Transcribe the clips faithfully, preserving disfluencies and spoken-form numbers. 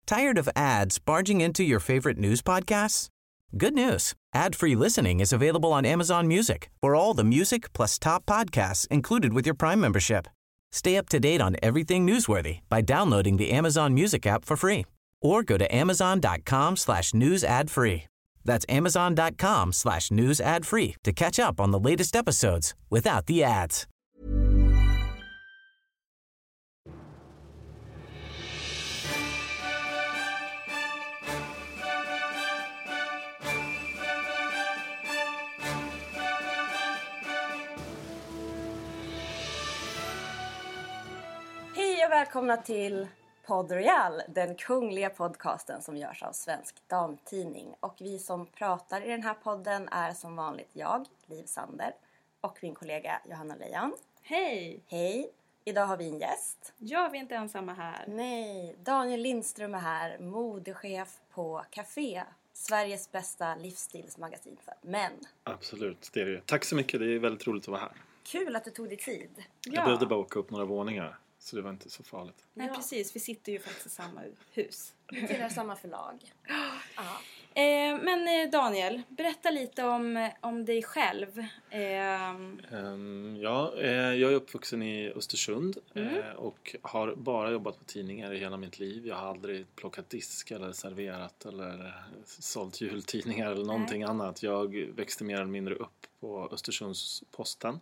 Tired of ads barging into your favorite news podcasts? Good news. Ad-free listening is available on Amazon Music for all the music plus top podcasts included with your Prime membership. Stay up to date on everything newsworthy by downloading the Amazon Music app for free or go to amazon.com slash news ad free. That's amazon.com slash news ad free to catch up on the latest episodes without the ads. Hej och välkomna till Podd Royal, den kungliga podcasten som görs av Svensk Damtidning. Och vi som pratar i den här podden är som vanligt jag, Liv Sander, och min kollega Johanna Lejon. Hej! Hej! Idag har vi en gäst. Ja, vi är inte ensamma här. Nej, Daniel Lindström är här, modechef på Café, Sveriges bästa livsstilsmagasin för män. Absolut, det är det. Tack så mycket, det är väldigt roligt att vara här. Kul att du tog dig tid. Jag Ja. behövde bara åka upp några våningar, så det var inte så farligt. Nej, Ja. precis. Vi sitter ju faktiskt i samma hus. Vi tillhör samma förlag. Ja. Eh, men eh, Daniel, berätta lite om, om dig själv. Eh, Um, ja, eh, jag är uppvuxen i Östersund Mm. eh, och har bara jobbat på tidningar i hela mitt liv. Jag har aldrig plockat disk eller serverat eller sålt jultidningar eller någonting annat. Jag växte mer eller mindre upp på Östersunds-Posten.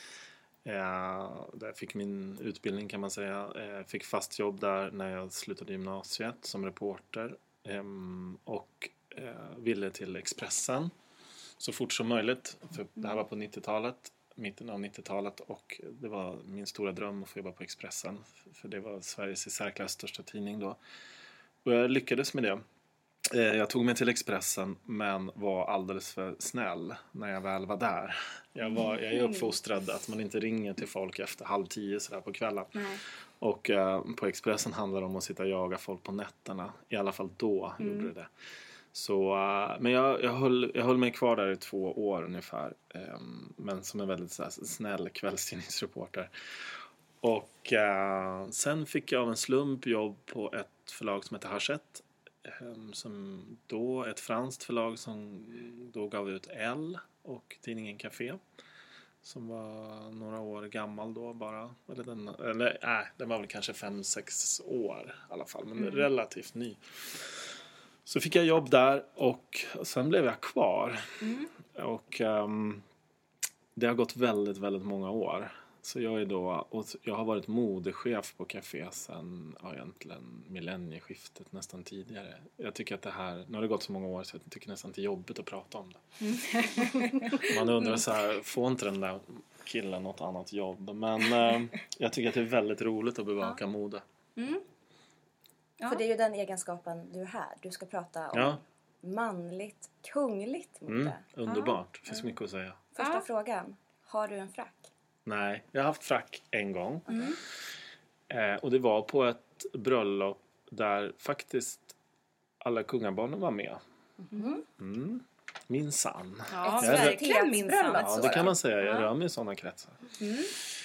Eh, där fick min utbildning kan man säga. Eh, fick fast jobb där när jag slutade gymnasiet som reporter. Ehm, och eh, ville till Expressen så fort som möjligt. För det här var på nittiotalet, mitten av nittiotalet. Och det var min stora dröm att få jobba på Expressen. För det var Sveriges i särklass största tidning då. Och jag lyckades med det. Eh, Jag tog mig till Expressen men var alldeles för snäll när jag väl var där. Jag, var, jag är uppfostrad att man inte ringer till folk efter halv tio sådär på kvällen. nej. Och eh, på Expressen handlar det om att sitta och jaga folk på nätterna. I alla fall då Mm. gjorde det det. Så, eh, men jag, jag, höll, jag höll mig kvar där i två år ungefär. Eh, men som en väldigt så här, snäll kvällstidningsreporter. Och eh, sen fick jag av en slump jobb på ett förlag som heter Hachette. Eh, som då ett franskt förlag som då gav ut L och tidningen Café. Som var några år gammal då bara. Eller, den, eller nej, den var väl kanske fem, sex år i alla fall. Men Mm. relativt ny. Så fick jag jobb där och sen blev jag kvar. Mm. Och um, det har gått väldigt, väldigt många år. Så jag är då, och jag har varit modechef på Café sedan ja, egentligen millennieskiftet nästan tidigare. Jag tycker att det här, nu har det gått så många år så jag tycker nästan det är jobbigt att prata om det. Man undrar så här, får inte den där killen något annat jobb? Men eh, jag tycker att det är väldigt roligt att bevaka Ja. mode. Mm. Ja. För det är ju den egenskapen du är här. Du ska prata om Ja. manligt, kungligt mode. Mm, underbart, det finns mycket att säga. Första Ja. frågan, har du en frack? Nej, jag har haft frack en gång. Mm. Eh, och det var på ett bröllop där faktiskt alla kungabarnen var med. Mm. Mm. Minsann. Ja, Ett verkligen minsann. svärtighetsbröllop. Ja, det kan man säga. Jag Ja. rör mig i sådana kretsar. Mm.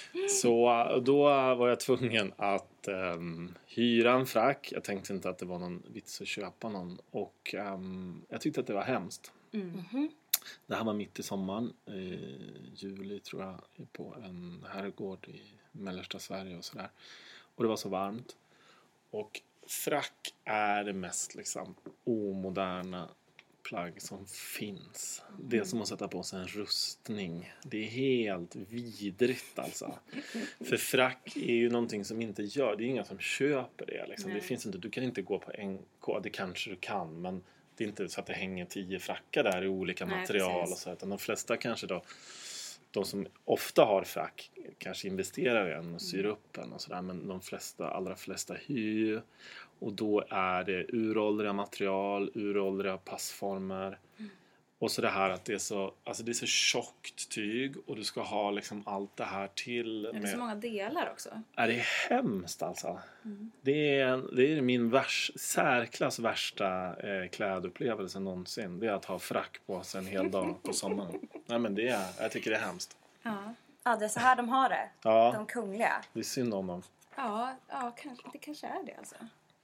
Så då var jag tvungen att um, hyra en frack. Jag tänkte inte att det var någon vits att köpa någon. Och um, jag tyckte att det var hemskt. Mm. Mhm. Det här var mitt i sommaren, i juli tror jag, på en herrgård i mellersta Sverige och sådär. Och det var så varmt. Och frack är det mest liksom omoderna plagg som finns. Det är som att sätta på sig en rustning. Det är helt vidrigt alltså. För frack är ju någonting som inte gör, det är inga som köper det liksom. Det Nej. finns inte, du kan inte gå på N K, det kanske du kan, men det är inte så att det hänger tio frackar där i olika Nej, material precis. och så, utan de flesta kanske då, de som ofta har frack kanske investerar i en och syr upp en och sådär, men de flesta, allra flesta hyr, och då är det uråldriga material, uråldriga passformer. Och så det här att det är så, alltså det är så tjockt tyg och du ska ha liksom allt det här till. Är det så många delar också? Är det hemskt alltså. Mm. Det är, det är min värst, särklass värsta eh, klädupplevelse någonsin. Det är att ha frack på sig en hel dag på sommaren. Nej men det är, jag tycker det är hemskt. Ja, Ja, det är så här de har det. Ja, De kungliga. det är synd om dem. ja, ja kanske, det kanske är det alltså.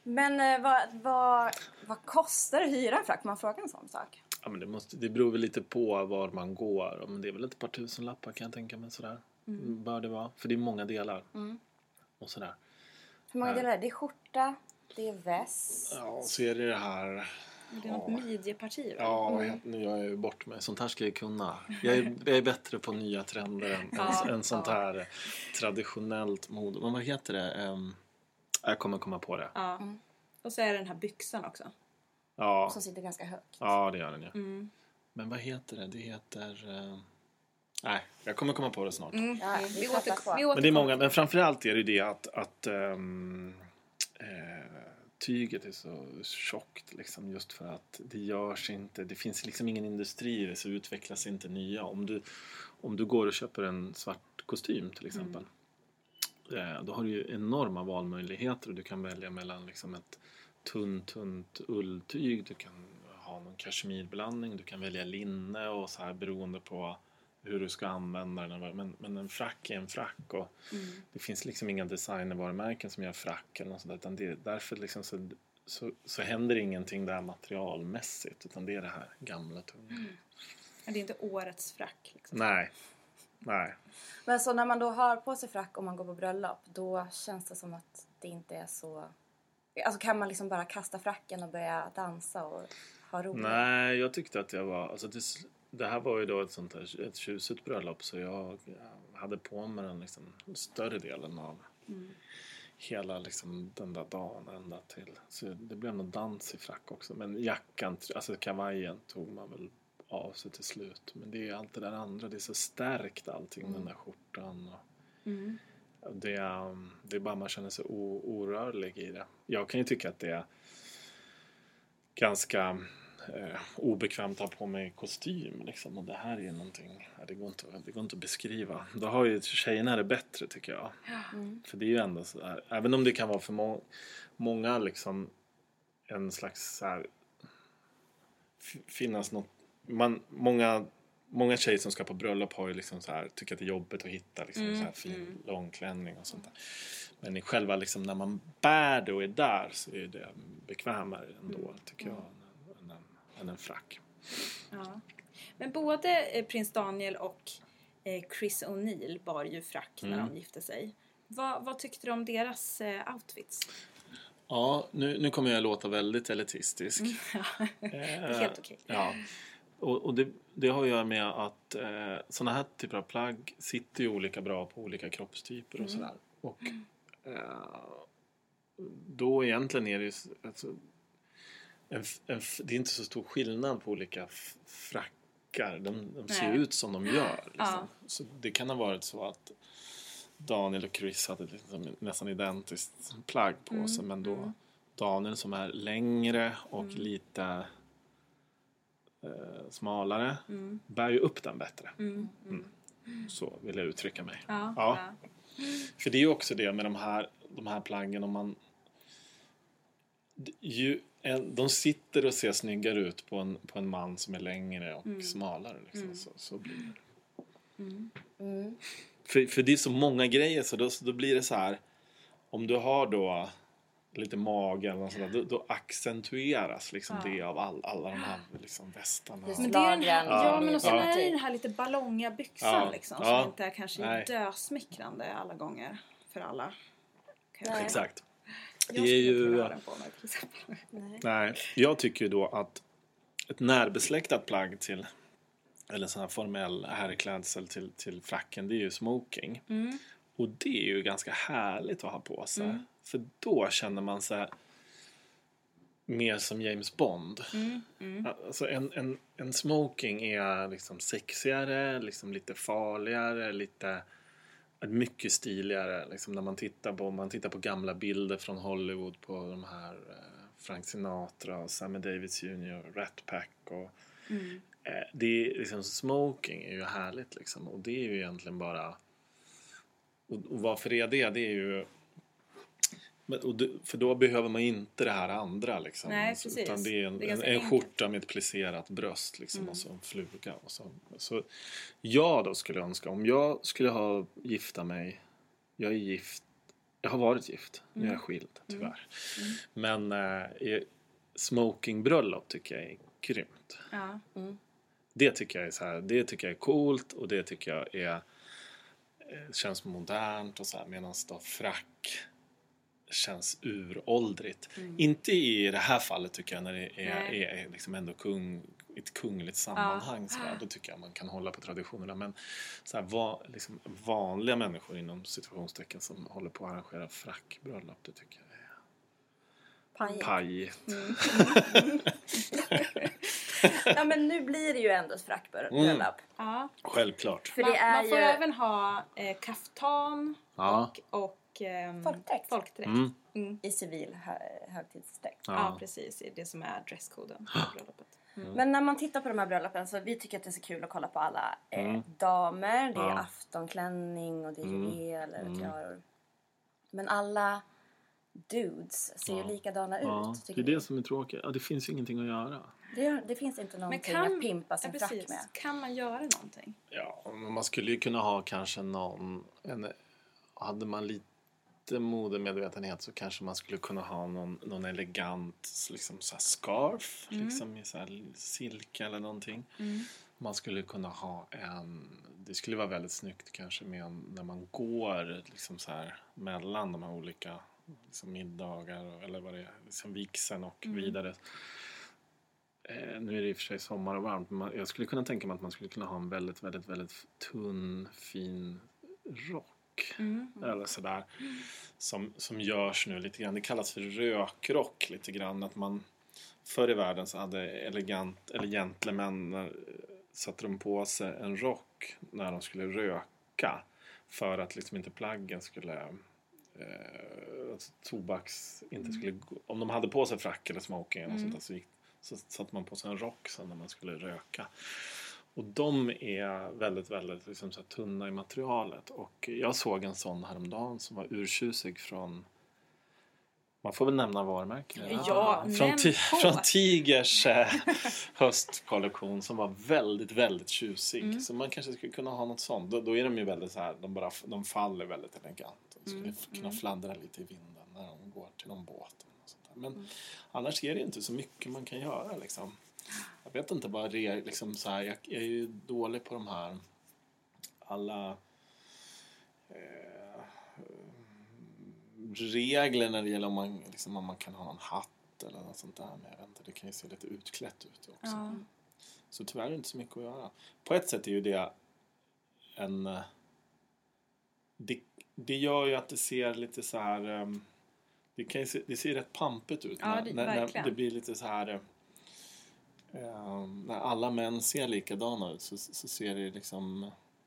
Men eh, vad, vad, vad kostar det att hyra en frack? Man frågar en sån sak. Ja, men det, måste, det beror väl lite på var man går. Men det är väl ett par tusen lappar kan jag tänka mig sådär. Mm. Bör det vara. För det är många delar. Mm. Och sådär. Hur många delar är det? Det är skjorta, det är väst. Ja, så är det det här... Det är något ja. midjeparti, va? Ja, mm. nu är jag ju bort mig. Sånt här ska jag kunna. Jag är, jag är bättre på nya trender än, ja. än, än sånt här ja. traditionellt mode. Men vad heter det? Um, jag kommer komma på det. Ja. Mm. Och så är det den här byxan också. Ja. Som sitter ganska högt. Ja, det gör den ju. Ja. Mm. Men vad heter det? Det heter... Uh... Nej, jag kommer komma på det snart. Mm. Ja, vi, vi, åter, vi Men det är många, men framförallt är det det att, att um, eh, tyget är så tjockt liksom, just för att det görs inte, det finns liksom ingen industri, det så utvecklas inte nya. Om du, om du går och köper en svart kostym till exempel, mm. eh, då har du ju enorma valmöjligheter och du kan välja mellan liksom ett tunt, tunt ulltyg, du kan ha någon kashmirblandning, du kan välja linne och så här beroende på hur du ska använda den. Men, men en frack är en frack och mm. det finns liksom inga designervarumärken som gör frack eller något sånt där, utan det, därför liksom så, så, så händer ingenting där materialmässigt, utan det är det här gamla tunga. Mm. Det är inte årets frack liksom. Nej, nej. Men så när man då har på sig frack och man går på bröllop, då känns det som att det inte är så... Alltså kan man liksom bara kasta fracken och börja dansa och ha roligt? Nej, jag tyckte att jag var... Alltså det, det här var ju då ett sånt här, ett tjusigt bröllop, så jag, jag hade på mig den liksom större delen av mm. hela liksom den där dagen ända till. Så det blev någon dans i frack också. Men jackan, alltså kavajen tog man väl av sig till slut. Men det är ju allt det där andra, det är så stärkt allting, mm. den där skjortan. Och mm. det, det är bara man känner sig o, orörlig i det. Jag kan ju tycka att det är ganska... Eh, obekvämt att ha på mig kostym liksom, och det här är någonting, det går inte, det går inte att beskriva. Då har ju tjejerna det bättre tycker jag. Mm. För det är ju ändå så här, även om det kan vara för må- många liksom en slags så här, f- finnas något, man, många många tjejer som ska på bröllop har ju liksom så här, tycker att det är jobbigt att hitta liksom mm. så här fin mm. långklänning och sånt där. Men i själva liksom när man bär det och är där så är det bekvämare ändå mm. tycker jag. Än en frack. Ja. Men både eh, prins Daniel och eh, Chris O'Neill bar ju frack mm. när de gifte sig. Va, vad tyckte du om deras eh, outfits? Ja, nu, nu kommer jag låta väldigt elitistisk. Mm, ja. eh, Helt okej. Ja. Och, och det, det har att göra med att eh, sådana här typer av plagg sitter ju olika bra på olika kroppstyper och mm. sådär. Och eh, då egentligen är det ju... Alltså, En, en, det är inte så stor skillnad på olika f- frackar. De, de ser ut som de gör. Liksom. Ja. Så det kan ha varit så att Daniel och Chris hade liksom nästan identiskt plagg på mm. sig. Men då mm. Daniel som är längre och mm. lite eh, smalare mm. bär ju upp den bättre. Mm. Mm. Så vill jag uttrycka mig. Ja, ja. Ja. För det är ju också det med de här, de här plaggen. Om man, ju, en, de sitter och ser snyggare ut på en, på en man som är längre och mm. smalare. Liksom. Mm. Så, så blir det. Mm. Mm. För, för det är så många grejer, så då, så då blir det så här. Om du har då lite mage eller något sådär, då, då accentueras liksom ja. det av all, alla de här liksom västarna. Men det är den här, ja, ja, men och sen ja. är det den här lite ballonga byxan ja. liksom, som ja. inte är kanske Nej. dösmickrande alla gånger för alla. Nej. Exakt. Jag det är ju... den på mig, till exempel. Nej. Nej, jag tycker ju då att ett närbesläktat plagg till, eller sån här formell herrklädsel till, till fracken, det är ju smoking. Mm. Och det är ju ganska härligt att ha på sig. Mm. För då känner man sig mer som James Bond. Mm. Mm. Alltså en, en, en smoking är liksom sexigare, liksom lite farligare, lite mycket stiligare. Liksom när man tittar på, man tittar på gamla bilder från Hollywood på de här eh, Frank Sinatra och Sammy Davis junior, Rat Pack och mm. eh, det är liksom, smoking är ju härligt liksom, och det är ju egentligen bara. Och, och varför är det? Det är ju... Och det, för då behöver man inte det här andra liksom. Nej, precis. Utan det är en, det är en, en skjorta med ett plisserat bröst liksom, mm. och så en fluga. Och så, så jag då skulle önska, om jag skulle ha gifta mig, jag är gift Jag har varit gift. Nu är jag skild, tyvärr. Mm. Men eh, smokingbröllop tycker jag är grymt. Ja. Mm. Det tycker jag är så här, det tycker jag är coolt och det tycker jag är känns modernt och så här, medan då frack känns uråldrigt. Mm. Inte i det här fallet tycker jag, när det är, är liksom ändå kung, ett kungligt sammanhang, ja. Så här, då tycker jag man kan hålla på traditionerna, men så här, va, liksom, vanliga människor inom situationstecken som håller på att arrangera frackbröllop, det tycker jag är pajigt. pajigt. Mm. Ja, men nu blir det ju ändå ett frackbröllop. Mm. Ja. Självklart. För det man, är man får ju... även ha eh, kaftan ja. och, och eh, folkdräkt, folkdräkt. Mm. Mm. i civil hö- högtidsdräkt. Ja. Ja. Ja, precis. Det som är dresskoden på bröllopet. Mm. Men när man tittar på de här bröllopen så vi tycker att det är så kul att kolla på alla eh, Mm. damer. Det är Ja. aftonklänning och det är Mm. juveler och Mm. tiaror. Men alla dudes ser Ja. ju likadana Ja, ut. det Tycker är vi. det som är tråkigt. Ja, det finns ju ingenting att göra. Det, det finns inte någonting kan- att pimpa sin Ja, frack precis. med. Kan man göra någonting? Ja, men man skulle ju kunna ha kanske någon... En, hade man lite modemedvetenhet så kanske man skulle kunna ha någon, någon elegant liksom så här scarf. Mm. Liksom i så här silke eller någonting. Mm. Man skulle kunna ha en... Det skulle vara väldigt snyggt kanske med en, när man går liksom så här mellan de här olika liksom middagar och, eller vad det är, liksom vigseln och Mm. vidare. Eh, nu är det i och för sig sommar och varmt, men man, jag skulle kunna tänka mig att man skulle kunna ha en väldigt, väldigt, väldigt tunn, fin rock. Mm. Eller sådär. Som, som görs nu lite grann. Det kallas för rökrock lite grann. Att man förr i världen så hade elegant, eller gentlemän när, satte de på sig en rock när de skulle röka. För att liksom inte plaggen skulle... Eh, alltså tobaks inte skulle gå, om de hade på sig frack eller smoking eller Mm. sånt där, så, gick, så satte man på sig en rock sen när man skulle röka. Och de är väldigt, väldigt liksom så här tunna i materialet. Och jag såg en sån häromdagen som var urtjusig från... Man får väl nämna varumärken. Ja, från, nämn ti- på. från Tigers eh, höstkollektion som var väldigt, väldigt tjusig. Mm. Så man kanske skulle kunna ha något sånt. Då, då är de ju väldigt så här, de, bara, de faller väldigt elegant. De skulle Mm, kunna mm. fladdra lite i vinden när de går till någon båt. Och sånt där. Men annars är det inte så mycket man kan göra liksom. Jag vet inte bara re, liksom så här, jag, jag är ju dålig på de här alla eh, regler när det gäller om man, liksom, om man kan ha en hatt eller något sånt där. Men jag vet inte, det kan ju se lite utklätt ut också. Ja. Så tyvärr är det inte så mycket att göra. På ett sätt är ju det en... eh, Det, det gör ju att det ser lite så här... um, Det, kan ju se, det ser rätt pampigt ut. Ja, när, det- när, när verkligen. det blir lite så här... eh, när alla män ser likadana ut så, så ser det liksom...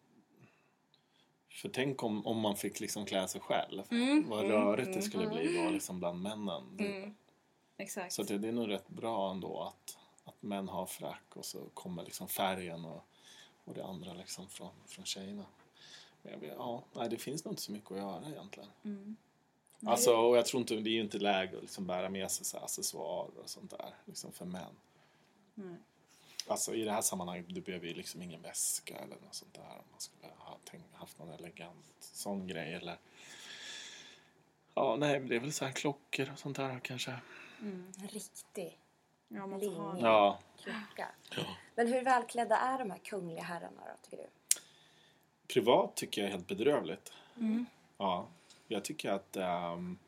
För tänk om, om man fick liksom klä sig själv. Mm, Vad mm, rörigt det mm. skulle bli då liksom bland männen. Det, Mm. Exakt. Så det, det är nog rätt bra ändå att, att män har frack och så kommer liksom färgen och, och det andra liksom från, från tjejerna. Men jag vet, ja, nej, det finns nog inte så mycket att göra egentligen. Mm. Alltså, och jag tror inte, det är ju inte läge att liksom bära med sig så här accessoarer och sånt där liksom för män. Nej. Alltså i det här sammanhanget, du behöver ju liksom ingen väska eller något sånt där. Om man skulle ha tänkt, haft någon elegant sån grej eller... Ja, nej, det är väl så här klockor och sånt där kanske. Mm. En riktig Ja, man får ha Linje. det. Ja. klocka. Ja. Men hur välklädda är de här kungliga herrarna då, tycker du? Privat tycker jag är helt bedrövligt. Mm. Ja, jag tycker att um,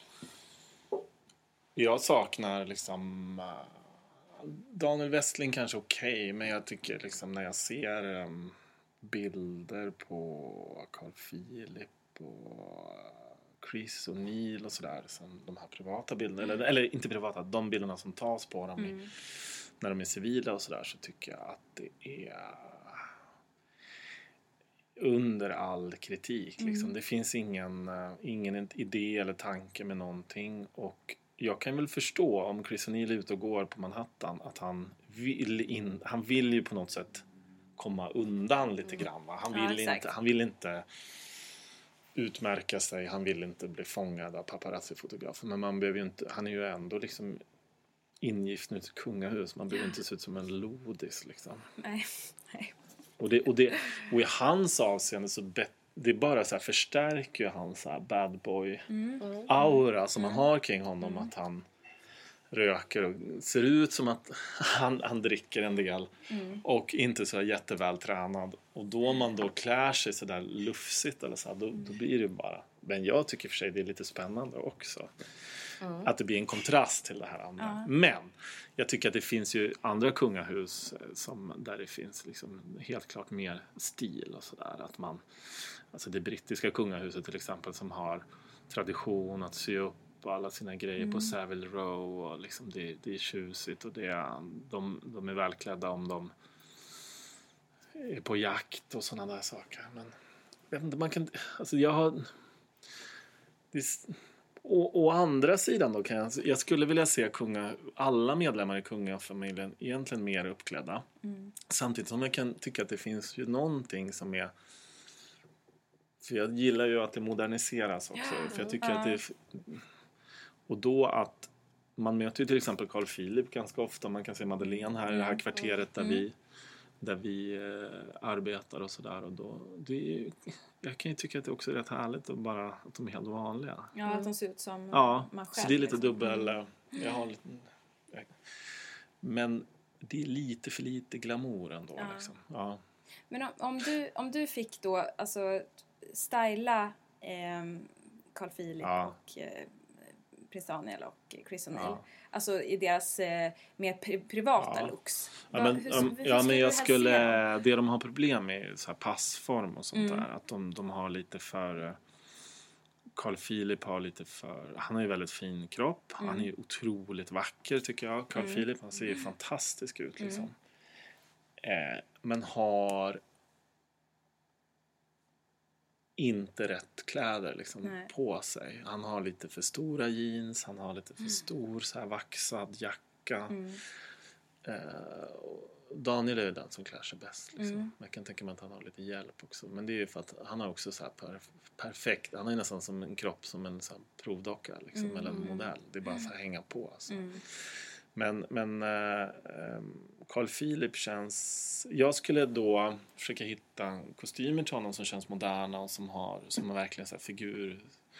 jag saknar liksom uh, Daniel Westling kanske okej, okay, men jag tycker liksom när jag ser um, bilder på Carl Philip och Chris och Neil och sådär, som de här privata bilderna, eller, eller inte privata, de bilderna som tas på dem Mm. i, när de är civila och sådär, så tycker jag att det är under all kritik liksom. Mm. Det finns ingen, uh, ingen idé eller tanke med någonting, och jag kan väl förstå om Chris O'Neill är ute och går på Manhattan att han vill, in, han vill ju på något sätt komma undan lite grann, va? Han, Ja, vill exakt. inte, han vill inte utmärka sig, han vill inte bli fångad av paparazzi-fotografer, men man behöver ju inte, han är ju ändå liksom ingift nu till kungahus, man behöver inte se ut som en lodis liksom. Nej. Nej. Och, det, och, det, och i hans avseende så bet, det bara så här förstärker ju hans så här bad boy Mm. aura som man har kring honom. Mm. Att han röker och ser ut som att han, han dricker en del. Mm. Och inte så jätteväl tränad. Och då man då klär sig så där lufsigt eller så här, då, då blir det bara. Men jag tycker för sig det är lite spännande också. Mm. Att det blir en kontrast till det här andra. Ja. Men jag tycker att det finns ju andra kungahus som, där det finns liksom helt klart mer stil och sådär. Att man, alltså det brittiska kungahuset till exempel som har tradition att sy upp alla sina grejer mm. på Savile Row och liksom det, det är tjusigt och det är, de, de är välklädda om de är på jakt och sådana där saker. Men jag vet inte, man kan, alltså jag har det, och, å andra sidan då kan jag, jag skulle vilja se kunga, alla medlemmar i kungafamiljen egentligen mer uppklädda. Mm. Samtidigt som jag kan tycka att det finns ju någonting som är, för jag gillar ju att det moderniseras också. Ja. För jag tycker ja. att det är, och då att man möter ju till exempel Carl Philip ganska ofta. Man kan se Madeleine här i det här kvarteret där mm. vi, där vi eh, arbetar och sådär. Och då, det är ju, jag kan ju tycka att det också är rätt härligt att bara att de är helt vanliga. Ja, att de ser ut som ja, man själv. Så det är lite liksom. dubbel. Mm. Jag har lite, jag, men det är lite för lite glamour ändå. Ja. Liksom. Ja. Men om, om, du, om du fick då alltså styla eh, Carl Philip ja. och eh, Prins Daniel och Chris O'Neill. Ja. Alltså i deras eh, mer pri- privata ja. looks. Ja, men, hur, um, hur ja, men jag skulle... Det de har problem med är så här passform och sånt mm. där. Att de, de har lite för... Carl Philip har lite för... Han har ju väldigt fin kropp. Mm. Han är ju otroligt vacker tycker jag. Carl mm. Philip, han ser ju mm. fantastisk ut liksom. Mm. Eh, men har... inte rätt kläder liksom på sig. Han har lite för stora jeans, han har lite för mm. stor så här vaxad jacka. Mm. Eh, Daniel är ju den som klär sig bäst liksom. Mm. Jag kan tänka mig att han har lite hjälp också. Men det är ju för att han har också så här per, perfekt, han är nästan som en kropp som en så här provdocka liksom, mm. eller en modell. Det är bara så här hänga på alltså. Mm. Men, men äh, Carl Philip känns... Jag skulle då försöka hitta kostymer till honom som känns moderna och som har som har verkligen så här figur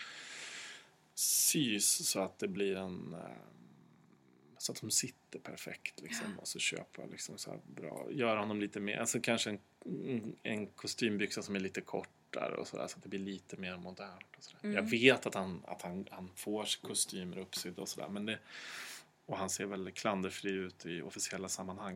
sys så att det blir en... Äh, så att de sitter perfekt liksom, och så köpa liksom så här bra... Gör honom lite mer... Alltså kanske en, en kostymbyxa som är lite kortare och sådär så att det blir lite mer modernt. Och sådär. Mm. Jag vet att han, att han, han får kostymer uppsydda och sådär men det... Och han ser väldigt klanderfri ut i officiella sammanhang.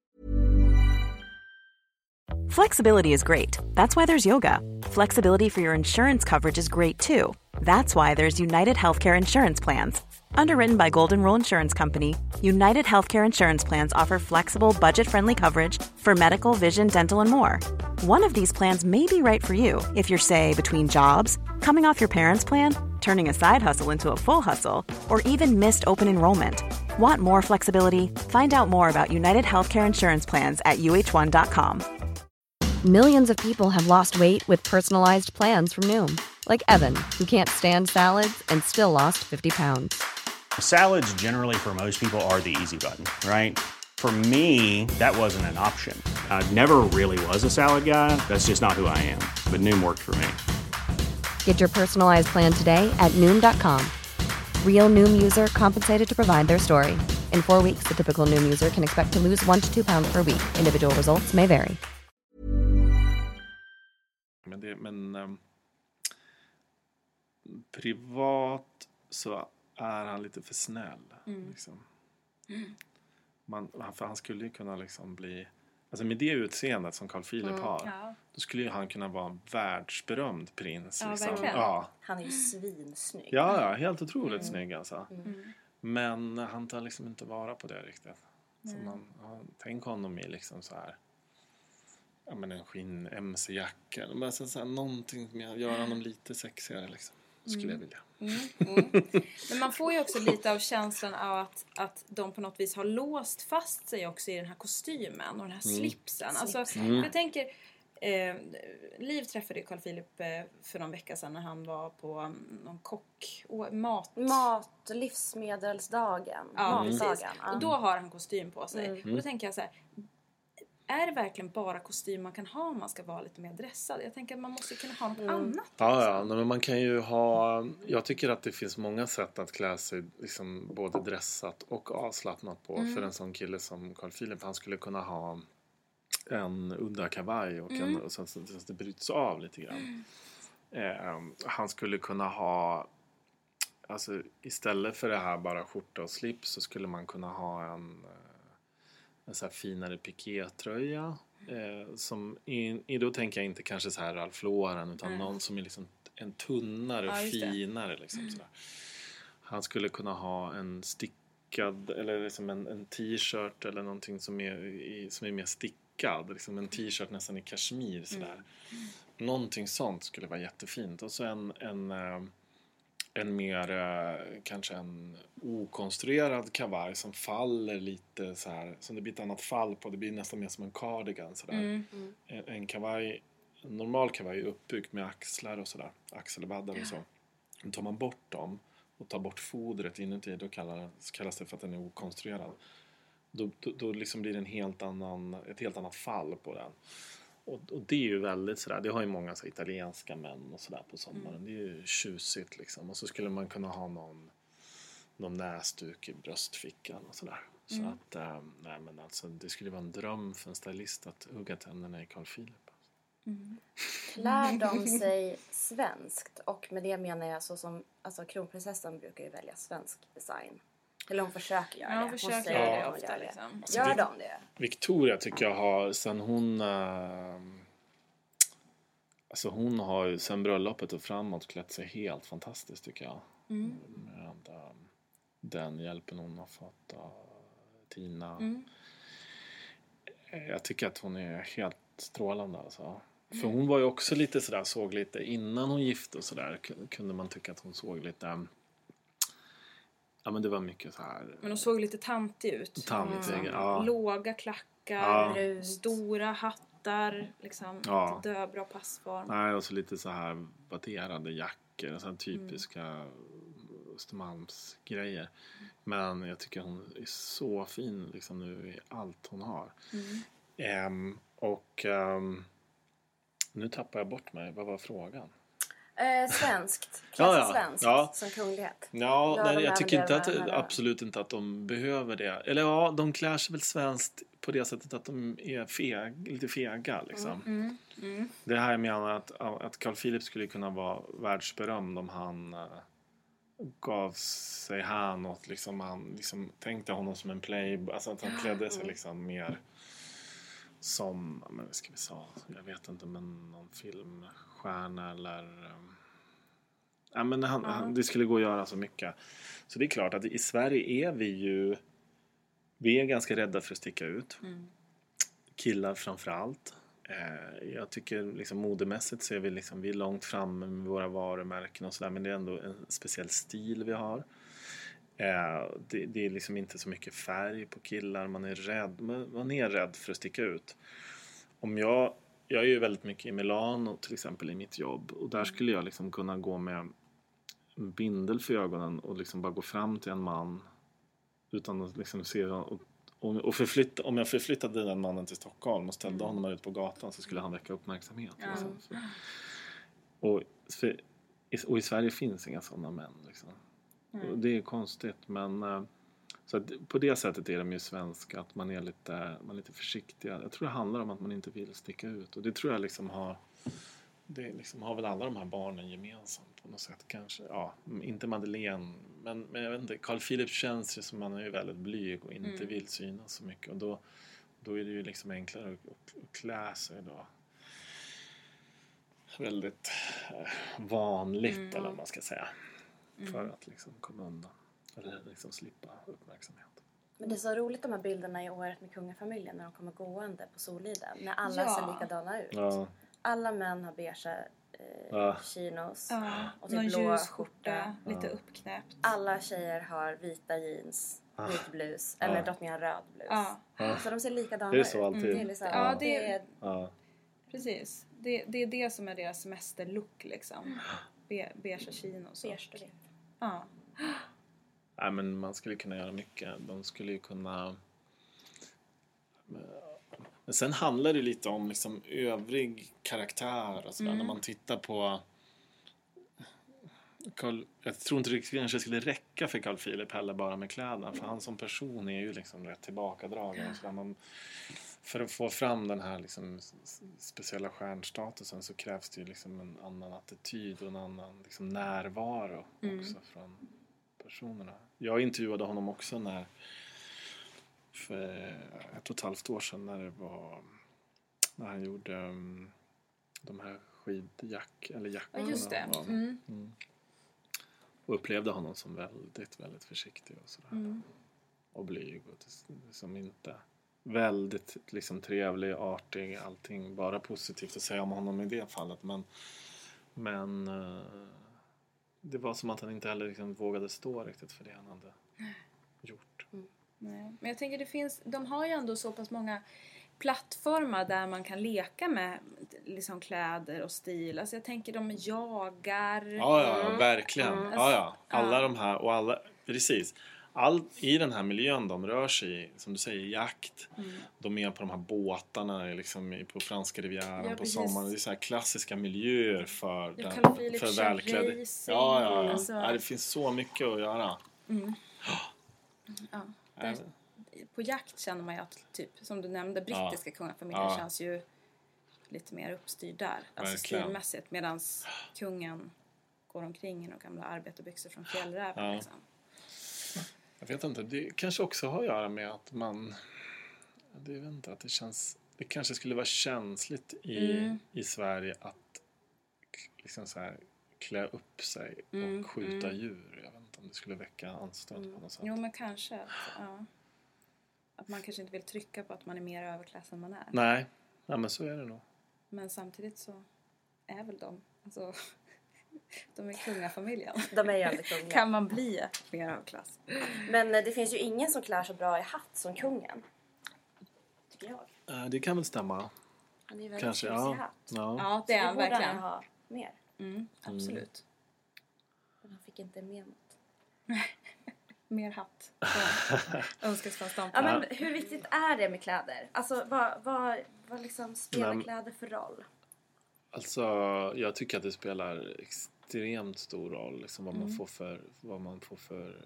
Flexibility is great. That's why there's yoga. Flexibility for your insurance coverage is great too. That's why there's United Healthcare Insurance Plans. Underwritten by Golden Rule Insurance Company, United Healthcare Insurance Plans offer flexible, budget-friendly coverage for medical, vision, dental, and more. One of these plans may be right for you if you're, say, between jobs, coming off your parents' plan, turning a side hustle into a full hustle, or even missed open enrollment. Want more flexibility? Find out more about United Healthcare Insurance Plans at U H one dot com. Millions of people have lost weight with personalized plans from Noom. Like Evan, who can't stand salads and still lost fifty pounds. Salads generally for most people are the easy button, right? For me, that wasn't an option. I never really was a salad guy. That's just not who I am. But Noom worked for me. Get your personalized plan today at Noom dot com. Real Noom user compensated to provide their story. In four weeks, the typical Noom user can expect to lose one to two pounds per week. Individual results may vary. Men, det, men um, privat så är han lite för snäll. Mm. Liksom. Mm. Man, för han skulle ju kunna liksom bli... Alltså med det utseendet som Carl Philip mm. har. Ja. Då skulle ju han kunna vara en världsberömd prins. Ja, liksom. verkligen. Ja. Han är ju svinsnygg. Ja, ja, helt otroligt mm. snygg alltså. Mm. Men han tar liksom inte vara på det riktigt. Så man, ja, tänk honom i liksom så här... Ja, men en skinn-M C-jacka. Men så, så här, någonting som gör honom lite sexigare liksom. Skulle mm. jag vilja. Mm, mm. Men man får ju också lite av känslan av att, att de på något vis har låst fast sig också i den här kostymen och den här mm. slipsen. Alltså, mm. jag tänker, eh, Liv träffade Carl Philip eh, för någon vecka sedan när han var på um, någon kock och mat. Mat, livsmedelsdagen. Ja, Matdagen. precis. Och då har han kostym på sig. Mm. Och då tänker jag så här, är det verkligen bara kostym man kan ha om man ska vara lite mer dressad? Jag tänker att man måste kunna ha något Mm. annat. Ja, ja, men man kan ju ha... Jag tycker att det finns många sätt att klä sig liksom både dressat och avslappnat på. Mm. För en sån kille som Carl Philip, han skulle kunna ha en udda kavaj och, en, Mm. och sen så det bryts av lite grann. Eh, han skulle kunna ha... Alltså istället för det här bara skjorta och slips så skulle man kunna ha en... en så här finare pikétröja eh, som i, i då tänker jag inte kanske så här Ralph Lauren utan Mm. någon som är liksom en tunnare och Ja, just det. finare liksom, mm. sådär. Han skulle kunna ha en stickad eller liksom en, en t-shirt eller någonting som är, i, som är mer stickad liksom en t-shirt nästan i kashmir sådär. Mm. Någonting sånt skulle vara jättefint och så en, en eh, en mer eh, kanske en okonstruerad kavaj som faller lite så här som det blir ett annat fall på, det blir nästan mer som en cardigan sådär. Mm. Mm. En, en kavaj, en normal kavaj är uppbyggt med axlar och sådär, axelvaddar och så. Men tar man bort dem och tar bort fodret inuti, då kallas, kallas det för att den är okonstruerad. Då, då, då liksom blir det en helt annan, ett helt annat fall på den. Och, och det är ju väldigt sådär, det har ju många så italienska män och sådär på sommaren. Mm. Det är ju tjusigt liksom. Och så skulle man kunna ha någon, någon näsduk i bröstfickan och sådär. Så Mm. att, äh, nej men alltså det skulle vara en dröm för en stylist att hugga tänderna i Carl Philip. Mm. Lär de sig svenskt? Och med det menar jag så som, alltså kronprinsessan brukar ju välja svensk design. Eller hon försöker göra Ja, det. hon försöker säger göra att det hon ofta gör det. liksom. Gör det- de det? Victoria tycker jag har, sen hon... Äh, alltså hon har ju sen bröllopet och framåt klätt sig helt fantastiskt tycker jag. Mm. Med äh, den hjälpen hon har fått av Tina. Mm. Jag tycker att hon är helt strålande alltså. För hon var ju också lite sådär, såg lite innan hon gifte och sådär kunde man tycka att hon såg lite, ja men det var mycket så här. Men hon såg lite tantig ut. Tantig, Mm. ja. Låga klackar, Ja. Brud. stora hattar, liksom. Ja. Lite dö, bra passform. Nej, och så lite så här batterade jackor, så här typiska Östermalmsgrejer. Men jag tycker hon är så fin liksom nu i allt hon har. Mm. Ehm, och ehm, nu tappar jag bort mig. Vad var frågan? Eh, svenskt. Klä sig Ja, ja. svenskt Ja. som kunglighet. Ja, Ja, nej, de jag tycker inte att, äventyrar, eller? absolut inte att de behöver det. Eller ja, de klär sig väl svenskt på det sättet att de är feg, lite fega liksom. Mm. Mm. Det här menar att, att Carl Philip skulle kunna vara världsberömd om han uh, gav sig hän åt liksom, han liksom, tänkte honom som en playboy, alltså att han klädde sig liksom mer som, men ska vi säga, jag vet inte, men någon filmstjärna eller um, ja men han, Ja. han, det skulle gå att göra så mycket. Så det är klart att i Sverige är vi ju, vi är ganska rädda för att sticka ut. Mm. Killar framförallt. Eh, jag tycker liksom modemässigt så är vi liksom, vi är långt fram med våra varumärken och sådär, men det är ändå en speciell stil vi har. Eh, det, det är liksom inte så mycket färg på killar, man är rädd, man, man är rädd för att sticka ut. Om jag, jag är ju väldigt mycket i Milano till exempel i mitt jobb, och där skulle jag liksom kunna gå med en bindel för ögonen och liksom bara gå fram till en man utan att liksom se och, och förflytta, om jag förflyttade den mannen till Stockholm och ställde Mm. honom ut på gatan så skulle han väcka uppmärksamhet. Ja. Liksom. Så. Och, för, och i Sverige finns inga sådana män liksom. Mm. Och det är konstigt, men eh, så att på det sättet är de ju svenska, att man är lite, man är lite försiktig. Jag tror det handlar om att man inte vill sticka ut, och det tror jag liksom har, det liksom har väl alla de här barnen gemensamt på något sätt kanske. Ja, inte Madeleine, men, men jag vet inte, Carl Philip känns ju som man är ju väldigt blyg och inte Mm. vill synas så mycket, och då, då är det ju liksom enklare att, att, att klä sig då väldigt eh, vanligt Mm. eller vad man ska säga, Mm. för att liksom komma undan eller liksom slippa uppmärksamhet. Men det är så roligt de här bilderna i Året med kungafamiljen när de kommer gående på Soliden. När alla Ja. ser likadana ut. Ja, Alla män har beige eh, Ja. chinos. Ja, Och typ någon blå ljus skjorta. skjorta, lite Ja. uppknäppt. Alla tjejer har vita jeans, Ah. vit blus. Eller Ja. drottningen röd blus. Ja, Ja. Så de ser likadana Det är ut. så alltid. Det är liksom, Ja, det det- är, ja. precis. Det, det är det som är deras semesterlook liksom. Be, beige chinos. och- beige och vitt. Ja. Nej, men man skulle kunna göra mycket. De skulle ju kunna Men sen handlar det lite om liksom övrig karaktär och sådär. Mm. När man tittar på Carl, jag tror inte det kanske skulle räcka för Carl Philip heller bara med kläderna. För han som person är ju liksom rätt tillbakadragen. Så man, för att få fram den här liksom speciella stjärnstatusen så krävs det ju liksom en annan attityd och en annan liksom närvaro mm. också från personerna. Jag intervjuade honom också när för ett och ett halvt år sedan när det var när han gjorde um, de här skidjack eller jackorna. Ja, just det. Mm. Mm. Och upplevde honom som väldigt, väldigt försiktig och sådär. Mm. Och blyg och som inte väldigt liksom trevlig, artig, allting bara positivt att säga om honom i det fallet. Men, men uh, det var som att han inte heller liksom vågade stå riktigt för det han hade gjort. Mm. Nej. Men jag tänker det finns, de har ju ändå så pass många plattformar där man kan leka med liksom kläder och stil. Alltså jag tänker de jagar. Ja, ja, verkligen. Mm. Ja, ja. Alla ja. de här och alla, precis. All, i den här miljön de rör sig i, som du säger, jakt. Mm. De är på de här båtarna liksom på franska rivieran ja, på sommaren. Det är så här klassiska miljöer för, den, för välklädda. Ja, ja, ja. Alltså. Ja, det finns så mycket att göra. Mm. Ja. Det, på jakt känner man ju att typ, som du nämnde, brittiska ja. kungafamiljer ja. känns ju lite mer uppstyrd där. Alltså verkligen. Stilmässigt. Medan kungen går omkring i några gamla arbetarbyxor från fjällräven. Ja. Liksom. Jag vet inte, det kanske också har att göra med att man, det vet inte, att det känns, det kanske skulle vara känsligt i, mm. i Sverige att liksom så här klä upp sig mm. och skjuta mm. djur. Jag vet inte om det skulle väcka anstöt mm. på något sätt. Jo, men kanske. Att, ja. att man kanske inte vill trycka på att man är mer överklass än man är. Nej, ja, men så är det nog. Men samtidigt så är väl de, alltså... De är kungafamiljen. De är ju aldrig kungar. Kan man bli mer överklass? Men det finns ju ingen som klär så bra i hatt som kungen. Tycker jag. Äh, det kan väl stämma. Han är ju väldigt kanske, ja. i hatt. Ja, ja det är han verkligen. Han ha mer. Mm, absolut. Mm. Men han fick inte mer mot. Mer hatt. Önskas fast ja, men hur viktigt är det med kläder? Alltså vad, vad, vad liksom spelar men, kläder för roll? Alltså jag tycker att det spelar extremt stor roll liksom, vad, mm. man får för, vad man får för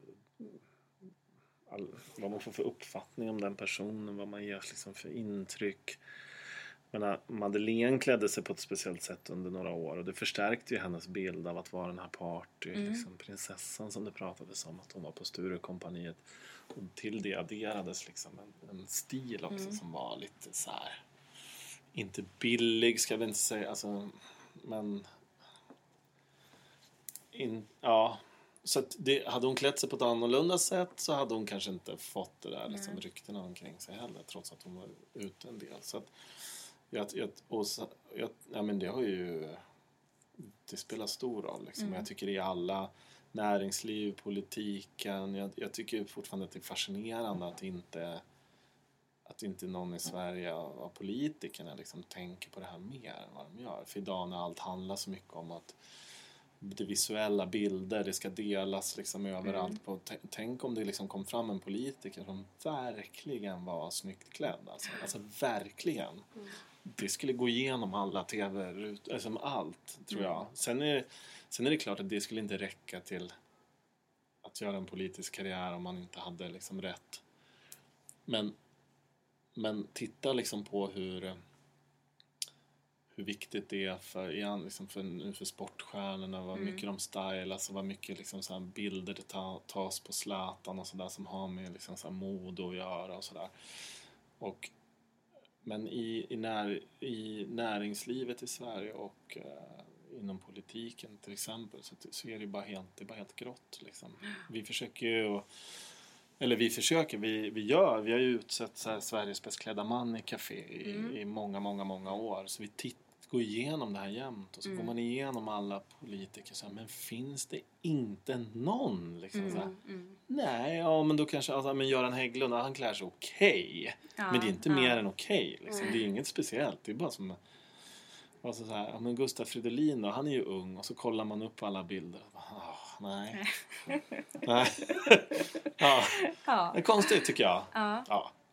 all, vad man får för uppfattning om den personen, vad man ger liksom för intryck. Men Madeleine klädde sig på ett speciellt sätt under några år och det förstärkte ju hennes bild av att vara den här party, mm. liksom, prinsessan som det pratades om, att hon var på Sturecompagniet. Och till det adderades liksom en, en stil också mm. som var lite så här, inte billig ska jag inte säga, alltså, men in, ja, så att det, hade hon klätt sig på ett annorlunda sätt så hade hon kanske inte fått det där liksom, ryktena omkring sig heller, trots att hon var ute en del. Så att jag, jag, och så, jag, ja, men det har ju, det spelar stor roll liksom. Mm. Jag tycker i alla näringsliv, politiken, jag, jag tycker fortfarande att det är fascinerande att inte att inte någon i Sverige av politikerna liksom tänker på det här mer än vad de gör. För idag när allt handlar så mycket om att det visuella bilder, det ska delas liksom överallt. Mm. På, t- tänk om det liksom kom fram en politiker som verkligen var snyggt klädd. Alltså, alltså verkligen. Mm. Det skulle gå igenom alla tv-rutor, alltså allt tror jag. Mm. Sen, är, sen är det klart att det skulle inte räcka till att göra en politisk karriär om man inte hade liksom rätt. Men Men titta liksom på hur, hur viktigt det är för, igen, liksom för, för sportstjärnorna, vad mycket mm. de stylas och vad mycket liksom så här bilder det ta, tas på Zlatan och sådär som har med liksom så här mode att göra och sådär. Och, men i, i, när, i näringslivet i Sverige och uh, inom politiken till exempel så, så är det bara helt, det är bara helt grått liksom. Vi försöker ju Eller vi försöker, vi, vi gör, vi har ju utsett så här Sveriges bäst klädda man i café i, mm. i många, många, många år. Så vi titt, går igenom det här jämt och så mm. går man igenom alla politiker så här, men finns det inte någon liksom mm. så här, mm. nej, ja men då kanske, alltså, men Göran Hägglund, han klär sig okej. Okay, ja, men det är inte ja. mer än okej okay, liksom. Mm. Det är inget speciellt, det är bara som alltså så här, ja, men Gustaf Fridolin då, han är ju ung och så kollar man upp alla bilder. Oh, nej. nej. ja. ja. Det är konstigt tycker jag. Ja. ja.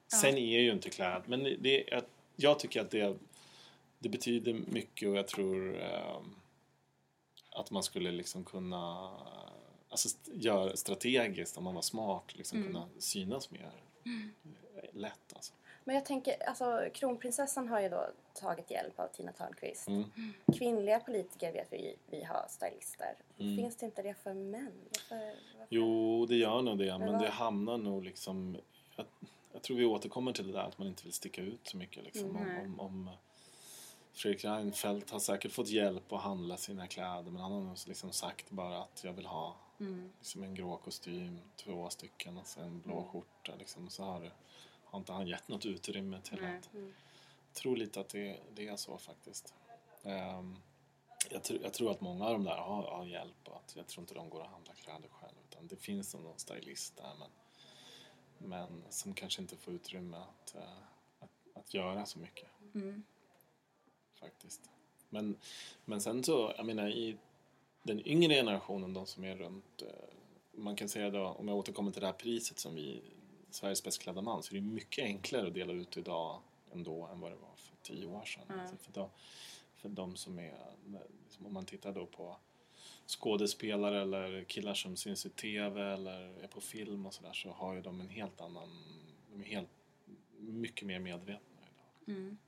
Sen är ju inte kläd. Men det, jag, jag tycker att det, det betyder mycket och jag tror eh, att man skulle liksom kunna alltså, göra strategiskt om man var smart. Liksom mm. kunna synas mer mm. lätt alltså. Men jag tänker, alltså kronprinsessan har ju då tagit hjälp av Tina Törnqvist. Mm. Kvinnliga politiker vet vi, vi har stylister. Mm. Finns det inte det för män? Varför, varför? Jo, det gör nog det. Men var... det hamnar nog liksom... Jag, jag tror vi återkommer till det där att man inte vill sticka ut så mycket. Liksom. Mm. Om, om, om Fredrik Reinfeldt har säkert fått hjälp att handla sina kläder. Men han har nog liksom sagt bara att jag vill ha mm. liksom en grå kostym, två stycken och sen en blå mm. skjorta. Liksom. Så har det... har inte han gett något utrymme till mm. att mm. tror lite att det, det är så faktiskt. Um, jag, tr- jag tror att många av de där har, har hjälp och att jag tror inte de går att handla kläder själv utan det finns någon stylist där men, men som kanske inte får utrymme att, uh, att, att göra så mycket. Mm. Faktiskt. Men, men sen så, jag menar i den yngre generationen, de som är runt, uh, man kan säga då, om jag återkommer till det här priset som vi Sveriges bäst klädda man så är det mycket enklare att dela ut idag ändå än vad det var för tio år sedan. Mm. Alltså för, då, för de som är, liksom om man tittar då på skådespelare eller killar som syns i tv eller är på film och sådär så har ju de en helt annan, de är helt mycket mer medvetna idag. Mm.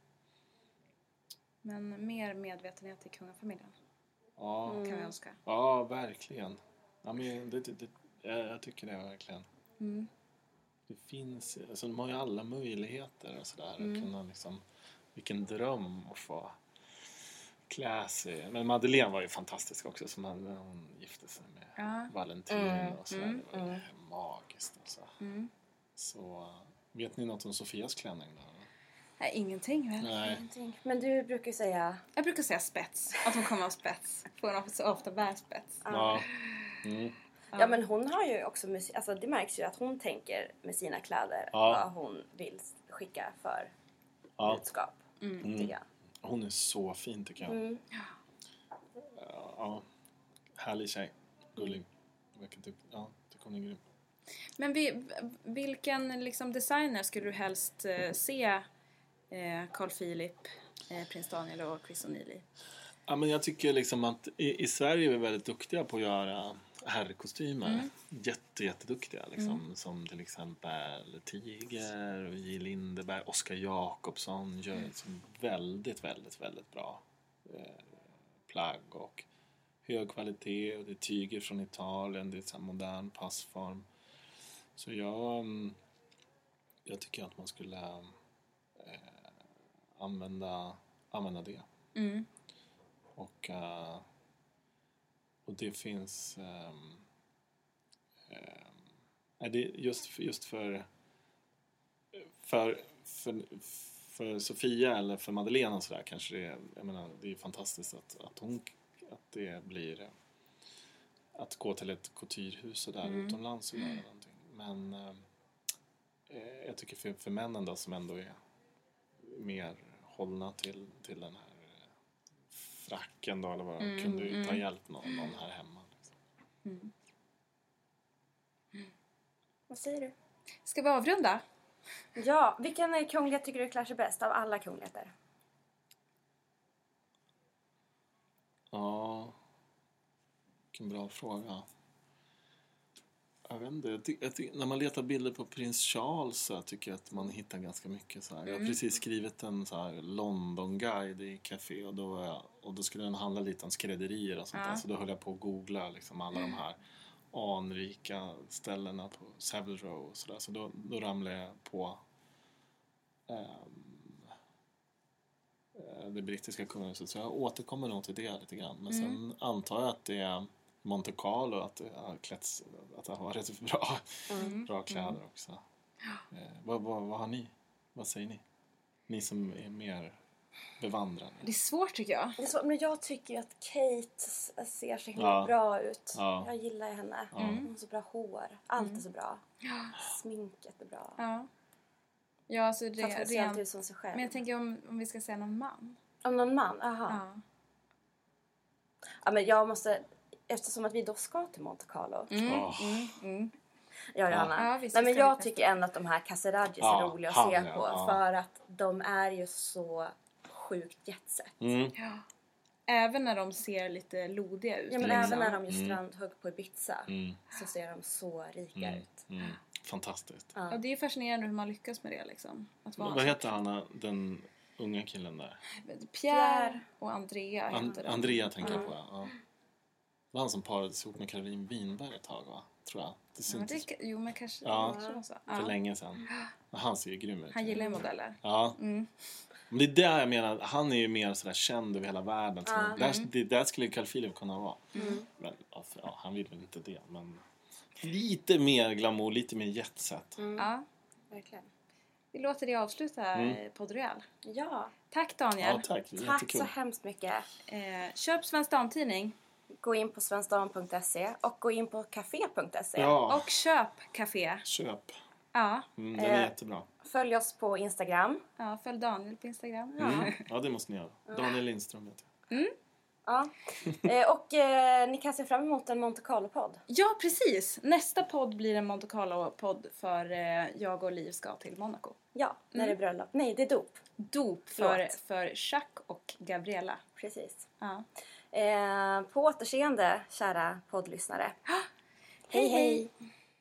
Men mer medvetenhet i kungafamiljen. Ja, kan vi önska. Ja, verkligen. Ja, men det, det, det, jag tycker det verkligen. Mm. Det finns, alltså de har ju alla möjligheter och sådär mm. att kunna liksom, vilken dröm att få klä sig. Men Madeleine var ju fantastisk också som hon, hon gifte sig med ja. Valentin mm. och sådär. Mm. Det var ju magiskt alltså. Mm. Så vet ni något om Sofias klänning då? Nej, ingenting väl? Nej. Ingenting. Men du brukar säga... Jag brukar säga spets. Att hon kommer ha spets. För hon så ofta bär spets. Ja. Mm. Ja, men hon har ju också musik, alltså det märks ju att hon tänker med sina kläder ja. vad hon vill skicka för ja. budskap. Mm. Mm. Hon är så fin tycker jag. Mm. Ja. Ja, härlig tjej. Gullig. Ja, det kommer grym. Men vi, vilken liksom designer skulle du helst eh, se eh, Carl Philip, eh, Prins Daniel och Chris O'Neill? Ja, men jag tycker liksom att i, i Sverige är vi väldigt duktiga på att göra herrkostymer. Mm. Jätte, jätteduktiga liksom. Mm. Som till exempel Tiger och J. Lindeberg, Oskar Jakobsson gör liksom väldigt, väldigt, väldigt bra eh, plagg och hög kvalitet och det är tyger från Italien, det är så modern passform. Så jag jag tycker att man skulle eh, använda använda det. Mm. Och uh, och det finns um, um, det just just för för för för Sofia eller för Madeleine och så där kanske det är, jag menar det är fantastiskt att att hon att det blir att gå till ett couturehus och där mm. utomlands och göra någonting. Men eh, jag tycker för för männen då som ändå är mer hållna till till den här fracken då eller vad mm, kunde ju ta mm. hjälp någon, någon här hemma liksom. Mm. Mm. Vad säger du? Ska vi avrunda? Ja, vilken kunglighet tycker du klär sig bäst av alla kungligheter? Ja, vilken bra fråga. Jag vet inte, jag ty- jag ty- när man letar bilder på prins Charles så tycker jag att man hittar ganska mycket så här. Jag har mm. precis skrivit en så här London-guide i café och då, jag, och då skulle den handla lite om skrädderier och sånt ja. där. Så då höll jag på att googla liksom alla de här anrika ställena på Savile Row och sådär. Så då, då ramlade jag på um, det brittiska kungahuset. Så jag återkommer nog till det lite grann. Men mm. sen antar jag att det är Monte Carlo, att det har klätts, att det har varit bra, mm. bra kläder mm. också. Eh, vad, vad, vad har ni? Vad säger ni? Ni som är mer bevandrade. Det är svårt tycker jag. Det är svårt, men jag tycker ju att Kate ser så himla ja. bra ut. Ja. Jag gillar henne. Ja. Hon har så bra hår. Allt mm. är så bra. Ja. Sminket är bra. Ja. Ja, alltså det är rent ut som sig själv. Men jag tänker om, om vi ska säga någon man. Om någon man? Aha. Ja. Ja, men jag måste... Eftersom att vi då ska till Monte Carlo. Mm. Oh. Mm. Mm. Ja, Johanna. Ja, visst, Nej, men ska jag vi tycker ändå att de här Casiragis Ja, är roliga att han, se ja, på. ja. För att de är ju så sjukt jetset. Mm. Ja. Även när de ser lite lodiga ut. Ja, men liksom. även när de gör strandhugg på Ibiza Mm. så ser de så rika Mm. ut. Mm. Fantastiskt. Ja. Ja, det är fascinerande hur man lyckas med det liksom. Att vara Vad heter han, den unga killen där? Pierre och Andrea An- heter de. Andrea tänker jag på, ja. ja. Det var han som parades ihop med Caroline Winberg ett tag, va? Tror jag. Det Ja, syntes det, jo, men kanske Ja. jag tror så. för Ja. länge sedan. Men han ser ju grym ut. Han gillar ju modeller. Ja. Mm. Men det är där jag menar, han är ju mer sådär känd över hela världen. Så där, det, där skulle Carl Philip kunna vara. Men ja, för, ja, han vill väl inte det. Men lite mer glamour, lite mer jetset. Ja, Verkligen. vi låter det avsluta Mm. Podd Royal. Ja, Tack Daniel. Ja, tack. Det är tack jättekul. så hemskt mycket. Eh, köp Svensk Damtidning Gå in på svenskdam punkt se och gå in på café punkt se. Ja, och köp Café. köp. Ja, Mm, den är Eh. jättebra. Följ oss på Instagram. ja, följ Daniel på Instagram. Mm. Ja, det måste ni göra. Daniel Lindström heter jag. Ja. eh, och eh, ni kan se fram emot en Monte Carlo-podd. Ja, precis. Nästa podd blir en Monte Carlo-podd för eh, jag och Liv ska till Monaco. Ja, när det är bröllop. Nej, det är dop. Dop för, Förlåt. för Jacques och Gabriella. Precis. Ja. Eh, på återseende, kära poddlyssnare. Hej, hej!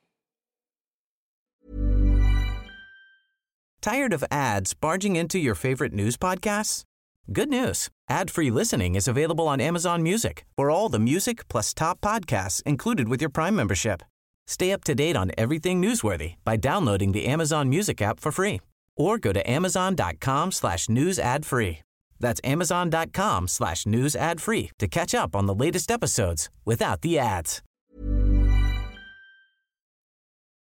Tired of ads barging into your favorite news podcasts? Good news. Ad-free listening is available on Amazon Music for all the music plus top podcasts included with your Prime membership. Stay up to date on everything newsworthy by downloading the Amazon Music app for free or go to amazon.com slash news ad free. That's amazon.com slash news ad free to catch up on the latest episodes without the ads.